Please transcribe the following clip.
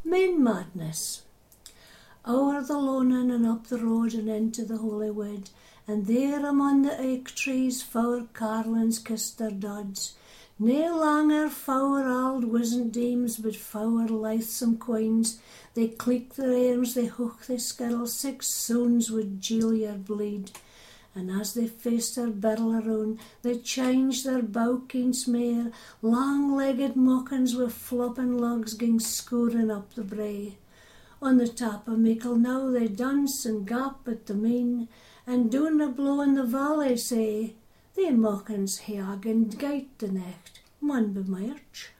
Main Madness. O'er the Lonan and up the road and into the Holy Wood, and there among the oak trees four carlins kissed their duds. Nae langer four auld wizened dames, but four lithesome queens. They cleek their arms, they hook, they skirl, 6 sons would Julia bleed. And as they faced their battle around, they changed their bowkins mere. Long-legged muckins with flopping lugs ging scouring up the brae. On the top of Michaelknow they dance and gap at the mean, and doen a blow in the valley say, they muckins hagen geit de necht, man bemerch.